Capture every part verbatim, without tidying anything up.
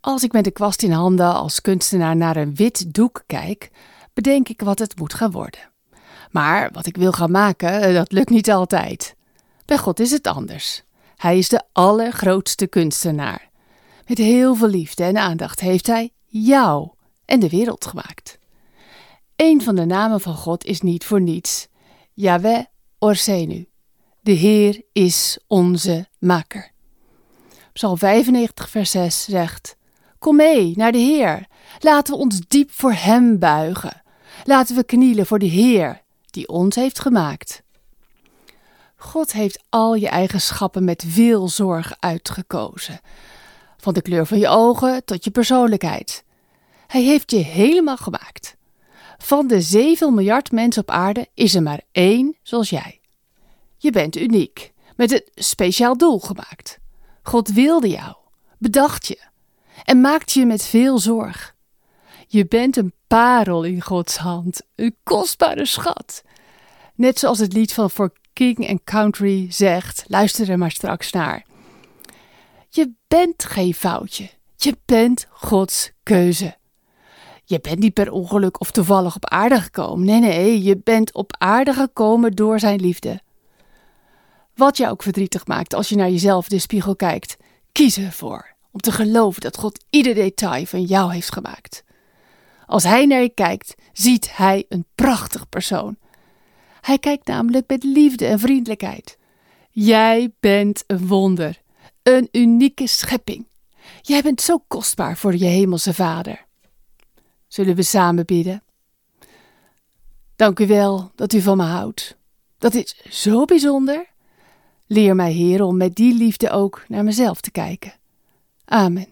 Als ik met een kwast in handen als kunstenaar naar een wit doek kijk, bedenk ik wat het moet gaan worden. Maar wat ik wil gaan maken, dat lukt niet altijd. Bij God is het anders. Hij is de allergrootste kunstenaar. Met heel veel liefde en aandacht heeft hij jou en de wereld gemaakt. Een van de namen van God is niet voor niets. Yahweh Orsenu. De Heer is onze maker. Psalm vijfennegentig vers zes zegt: Kom mee naar de Heer. Laten we ons diep voor Hem buigen. Laten we knielen voor de Heer die ons heeft gemaakt. God heeft al je eigenschappen met veel zorg uitgekozen. Van de kleur van je ogen tot je persoonlijkheid. Hij heeft je helemaal gemaakt. Van de zeven miljard mensen op aarde is er maar één zoals jij. Je bent uniek, met een speciaal doel gemaakt. God wilde jou, bedacht je en maakt je met veel zorg. Je bent een parel in Gods hand, een kostbare schat. Net zoals het lied van For King and Country zegt, luister er maar straks naar. Je bent geen foutje, je bent Gods keuze. Je bent niet per ongeluk of toevallig op aarde gekomen. Nee, nee, je bent op aarde gekomen door zijn liefde. Wat je ook verdrietig maakt als je naar jezelf in de spiegel kijkt, kies ervoor om te geloven dat God ieder detail van jou heeft gemaakt. Als hij naar je kijkt, ziet hij een prachtig persoon. Hij kijkt namelijk met liefde en vriendelijkheid. Jij bent een wonder, een unieke schepping. Jij bent zo kostbaar voor je hemelse Vader. Zullen we samen bidden? Dank u wel dat u van me houdt. Dat is zo bijzonder. Leer mij, Heer, om met die liefde ook naar mezelf te kijken. Amen.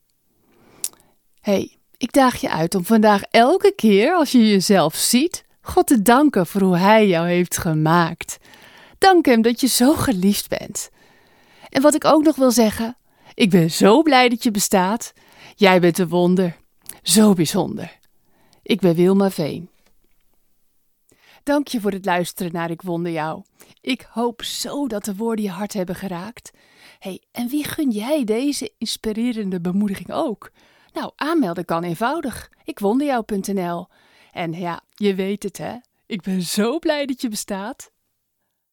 Hey, ik daag je uit om vandaag elke keer als je jezelf ziet, God te danken voor hoe Hij jou heeft gemaakt. Dank Hem dat je zo geliefd bent. En wat ik ook nog wil zeggen, ik ben zo blij dat je bestaat. Jij bent een wonder. Zo bijzonder. Ik ben Wilma Veen. Dank je voor het luisteren naar Ik Wonder Jou. Ik hoop zo dat de woorden je hart hebben geraakt. Hey, en wie gun jij deze inspirerende bemoediging ook? Nou, aanmelden kan eenvoudig. ikwonderjou punt n l. En ja, je weet het hè. Ik ben zo blij dat je bestaat.